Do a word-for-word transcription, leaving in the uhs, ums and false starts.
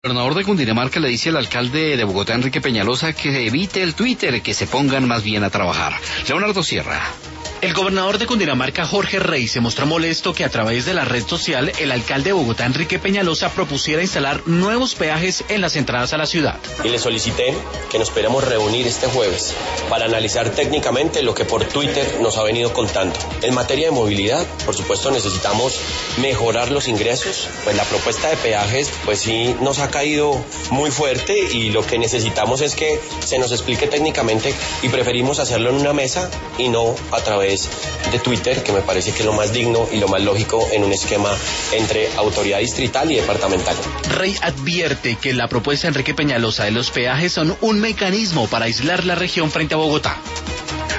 El gobernador de Cundinamarca le dice al alcalde de Bogotá, Enrique Peñalosa, que evite el Twitter, que se pongan más bien a trabajar. Leonardo Sierra. El gobernador de Cundinamarca, Jorge Rey, se mostró molesto que a través de la red social el alcalde de Bogotá, Enrique Peñalosa, propusiera instalar nuevos peajes en las entradas a la ciudad. Y le solicité que nos pudiéramos reunir este jueves para analizar técnicamente lo que por Twitter nos ha venido contando. En materia de movilidad, por supuesto, necesitamos mejorar los ingresos, pues la propuesta de peajes pues sí nos ha caído muy fuerte y lo que necesitamos es que se nos explique técnicamente y preferimos hacerlo en una mesa y no a través de Twitter, que me parece que es lo más digno y lo más lógico en un esquema entre autoridad distrital y departamental. Rey advierte que la propuesta de Enrique Peñalosa de los peajes son un mecanismo para aislar la región frente a Bogotá.